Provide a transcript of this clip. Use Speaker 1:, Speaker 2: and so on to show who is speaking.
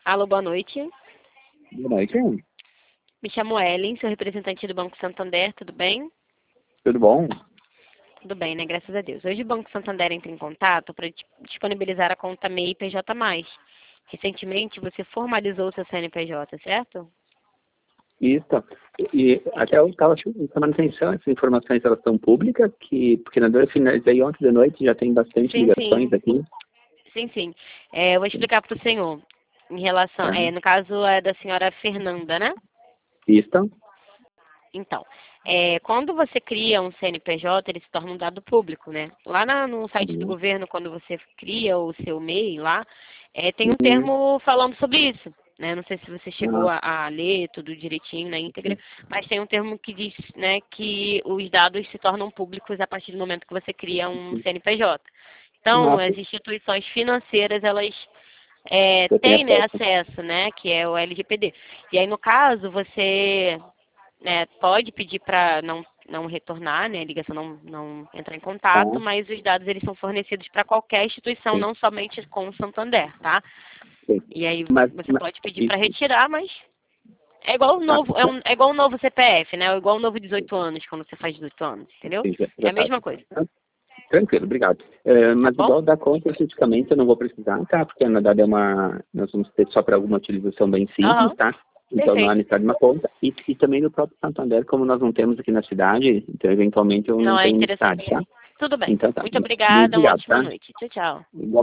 Speaker 1: Alô, boa noite.
Speaker 2: Boa noite.
Speaker 1: Me chamo Ellen, sou representante do Banco Santander, tudo bem?
Speaker 2: Tudo bom?
Speaker 1: Tudo bem, né? Graças a Deus. Hoje o Banco Santander entra em contato para disponibilizar a conta MEI PJ+. Recentemente você formalizou o seu CNPJ, certo?
Speaker 2: Isso. E até eu estava chamando atenção, essas informações elas são públicas, porque na dor finalizei ontem de noite, já tem bastante
Speaker 1: Sim,
Speaker 2: ligações
Speaker 1: sim.
Speaker 2: aqui.
Speaker 1: Sim. Eu vou explicar para o senhor. Em relação,
Speaker 2: Tá?
Speaker 1: no caso é da senhora Fernanda, né?
Speaker 2: Isso.
Speaker 1: Então, quando você cria um CNPJ, ele se torna um dado público, né? Lá no site do
Speaker 2: Uhum.
Speaker 1: governo, quando você cria o seu MEI lá, tem um
Speaker 2: Uhum.
Speaker 1: termo falando sobre isso, né? Não sei se você chegou
Speaker 2: Ah,
Speaker 1: a ler tudo direitinho na íntegra,
Speaker 2: sim.
Speaker 1: mas tem um termo que diz, né, que os dados se tornam públicos a partir do momento que você cria um CNPJ. Então,
Speaker 2: Nossa,
Speaker 1: as instituições financeiras, elas
Speaker 2: eu tenho
Speaker 1: têm, né,
Speaker 2: acesso.
Speaker 1: acesso, né, que é o LGPD. E aí, no caso, você pode pedir para não retornar, né, a ligação não entrar em
Speaker 2: Tá?
Speaker 1: contato, mas os dados eles são fornecidos para qualquer instituição,
Speaker 2: Sim,
Speaker 1: não somente com o Santander, tá?
Speaker 2: sim.
Speaker 1: E aí
Speaker 2: Mas,
Speaker 1: você
Speaker 2: mas
Speaker 1: pode pedir
Speaker 2: e-
Speaker 1: para retirar, mas é igual o
Speaker 2: tá.
Speaker 1: novo, é igual o novo CPF, né? É igual o novo 18 anos, quando você faz 18 anos, entendeu?
Speaker 2: Sim,
Speaker 1: É
Speaker 2: já
Speaker 1: a
Speaker 2: tá.
Speaker 1: mesma coisa,
Speaker 2: Tranquilo, obrigado.
Speaker 1: tá
Speaker 2: Mas
Speaker 1: bom?
Speaker 2: igual da conta, especificamente, eu não vou precisar, tá? Porque na verdade nós vamos ter só para alguma utilização bem simples,
Speaker 1: Aham,
Speaker 2: tá? Então não há
Speaker 1: perfeito.
Speaker 2: necessidade de uma conta. E também no próprio Santander, como nós não temos aqui na cidade, então eventualmente eu
Speaker 1: Não
Speaker 2: não
Speaker 1: é
Speaker 2: tenho necessidade,
Speaker 1: interessante.
Speaker 2: tá?
Speaker 1: Tudo bem.
Speaker 2: Então tá.
Speaker 1: Muito
Speaker 2: Muito
Speaker 1: obrigada, uma
Speaker 2: obrigado,
Speaker 1: ótima
Speaker 2: tá?
Speaker 1: noite. Tchau, tchau.